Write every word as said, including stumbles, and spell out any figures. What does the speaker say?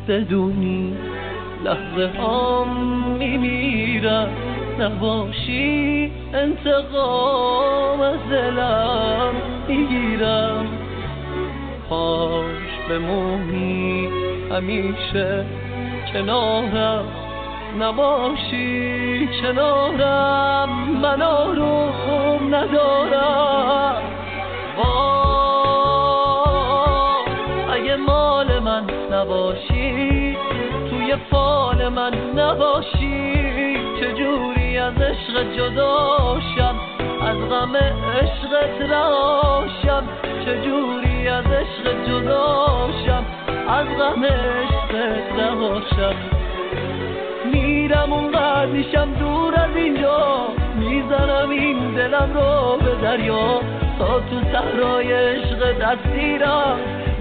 بدونی لحظه هم میمیرم، نباشی انتقام از دلم میگیرم. کاش بمونی همیشه کنارم، نباشی کنارم من آروم ندارم. وای اگه مال من نباشی، توی فال من نباشی، چجوری از عشق جداشم، از غم عشقت راشم، چجوری از عشق جداشم، از غم عشقت راشم. میرم اونقدر میشم دور از اینجا، میزنم این دلم رو به دریا، تا تو صحرای عشق دستیرم